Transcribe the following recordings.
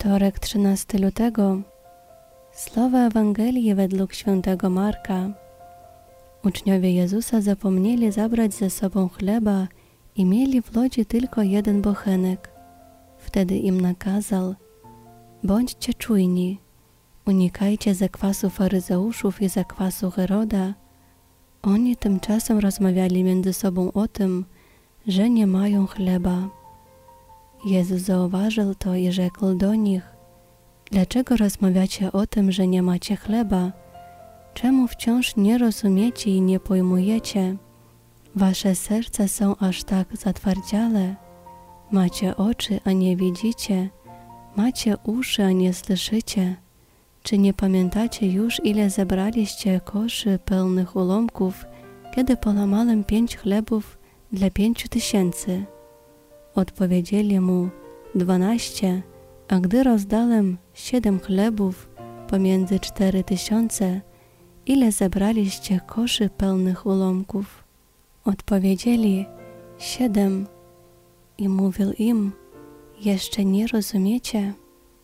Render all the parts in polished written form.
Wtorek, 13 lutego. Słowa Ewangelii według świętego Marka. Uczniowie Jezusa zapomnieli zabrać ze sobą chleba i mieli w łodzi tylko jeden bochenek. Wtedy im nakazał: bądźcie czujni, unikajcie zakwasu faryzeuszów i zakwasu Heroda. Oni tymczasem rozmawiali między sobą o tym, że nie mają chleba. Jezus zauważył to i rzekł do nich: dlaczego rozmawiacie o tym, że nie macie chleba? Czemu wciąż nie rozumiecie i nie pojmujecie? Wasze serca są aż tak zatwardziałe. Macie oczy, a nie widzicie. Macie uszy, a nie słyszycie. Czy nie pamiętacie już, ile zebraliście koszy pełnych ulomków, kiedy połamałem 5 chlebów dla 5000? Odpowiedzieli mu: 12, a gdy rozdałem 7 chlebów pomiędzy 4000, ile zebraliście koszy pełnych ulomków? Odpowiedzieli: 7. I mówił im: jeszcze nie rozumiecie?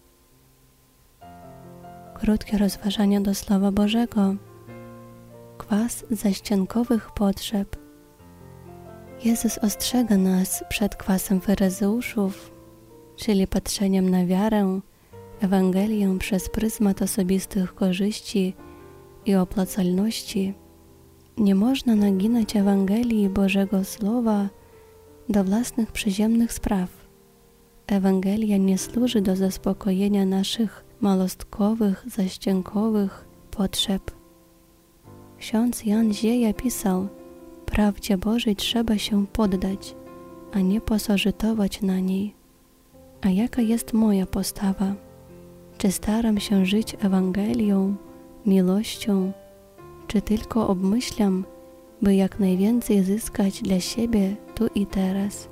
Krótkie rozważania do Słowa Bożego. Kwas zaściankowych potrzeb. Jezus ostrzega nas przed kwasem faryzeuszów, czyli patrzeniem na wiarę, Ewangelię przez pryzmat osobistych korzyści i opłacalności. Nie można naginać Ewangelii Bożego Słowa do własnych przyziemnych spraw. Ewangelia nie służy do zaspokojenia naszych malostkowych, zaściankowych potrzeb. Ksiądz Jan Zieja pisał: prawdzie Bożej trzeba się poddać, a nie pasożytować na niej. A jaka jest moja postawa? Czy staram się żyć Ewangelią, miłością, czy tylko obmyślam, by jak najwięcej zyskać dla siebie tu i teraz?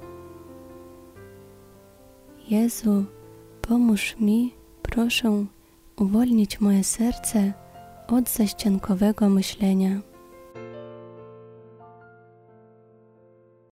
Jezu, pomóż mi, proszę, uwolnić moje serce od zaściankowego myślenia.